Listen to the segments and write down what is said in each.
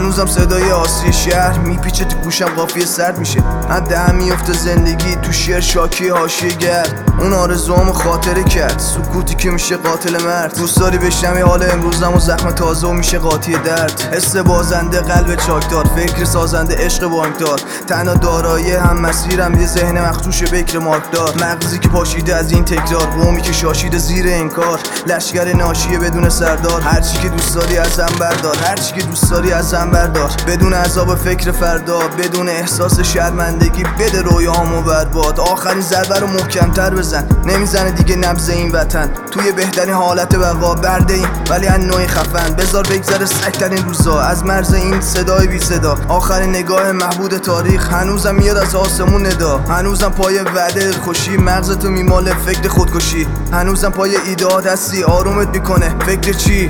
هنوزم صدای آسی شهر میپیچه تو گوشم، قافیه سرد میشه، من دهم میفته زندگی تو شعر شاکی حاشیه گرد. اون آرزوامو خاطره کرد، سکوتی که میشه قاتل مرد. دوست داری بشنوی حال امروزم و زخم تازه و میشه قاطی درد. حس بازنده قلب چاکدار، فکر سازنده عشق بانکدار، تنها دارایی هم مسیرم یه ذهن مخدوش بکر مارکدار. مغزی که پاشیده از این تکرار، قومی که شاشیده زیر انکار، لشگر ناشیه بدون سردار. هرچی که دوست داری ازم بردار، هرچی که دوست داری ازم بردار، بدون عذاب فکر فردا، بدون احساس شرمندگی، بده رویاهامو برباد. آخرین ضربه رو محکم‌تر بزن، نمیزنه دیگه نبض این وطن. توی بهترین حالت بقا برده ایم ولی از نوع خفن. بذار بگذره سگ‌ترین روزا از مرز این صدای بی صدا. آخرین نگاه محبود تاریخ، هنوزم میاد از آسمون ندا. هنوزم پای وعده خوشی، مغزتو میماله فکر خودکشی. هنوزم پای ایده‌هات هستی، آرومت میکنه فکر چی؟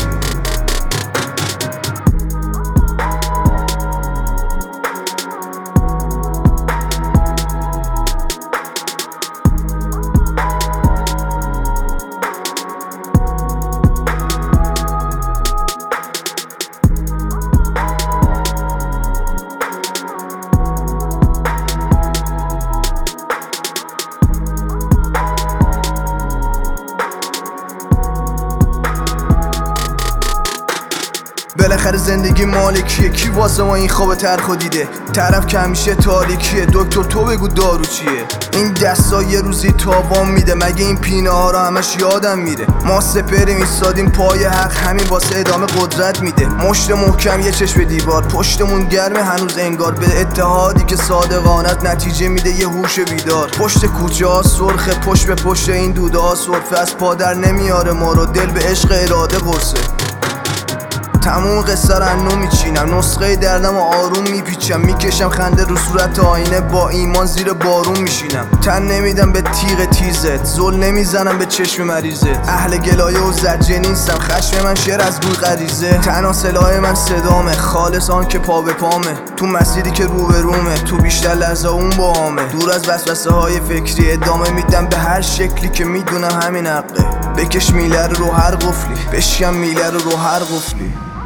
بالاخره زندگی مالکیه، کی واسه ما این خواب تلخو دیده؟ طرف که همیشه تاریکیه، دکتر تو بگو دارو چیه؟ این دستا یه روزی تاوان میده، مگه این پینه ها رو همش یادم میره؟ ما سپریم ایستادیم پای حق، همین واسه ادامه قدرت میده. مشت محکم یه چشم دیوار، پشتمون گرمه هنوز انگار، به اتحادی که صادقانت نتیجه میده یه هوش بیدار. پشت کوچه ها سرخه، پشت به پشت این دوده ها سرفه، از پادر نمیاره ما رو، دل به عشق اراده قرصه. تموم قصه رو انو میچینم، نسخه دردم و آروم میپیچم، میکشم خنده رو صورت آینه، با ایمان زیر بارون میشینم. تن نمیدم به تیغ تیزت، زل نمیزنم به چشم مریضت. اهل گلایه و زجه نیستم، خشم من شعر از روی غریزه. تنها سلاح من صدامه، خالص آن که پا به پامه، تو مسیری که رو به رومه، تو بیشتر لحظه اون با همه. دور از وسوسه های فکری، ادامه میدم به هر شکلی که میدونم همین حقه. بکش میله رو هر قفلی، بشکم میله رو هر قفلی.